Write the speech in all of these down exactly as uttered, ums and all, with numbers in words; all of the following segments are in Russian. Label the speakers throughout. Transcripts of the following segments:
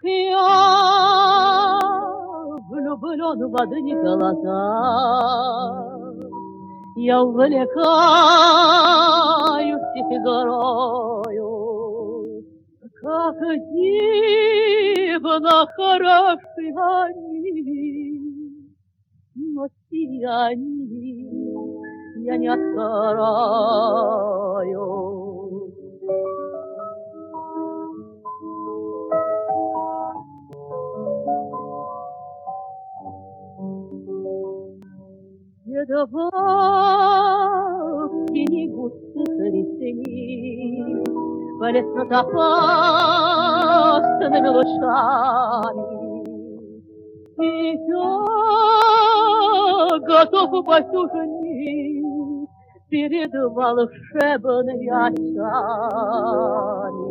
Speaker 1: Я влюблен в одни глаза, я увлекаюсь их игрою, как дивно хороши они, но сияние я не открою. Едва в тени густых ресниц блеснут опасными лучами, и я готов упасть уже ниц перед волшебными очами.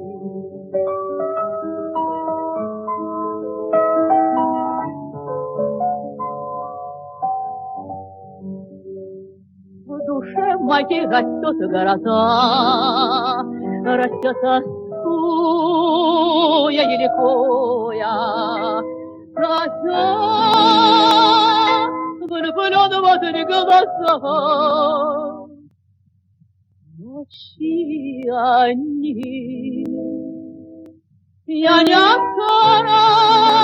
Speaker 1: В душе моей растет гроза, растет тоскуя и ликуя, хотя влюблен в одни глаза, ночи они я не открою.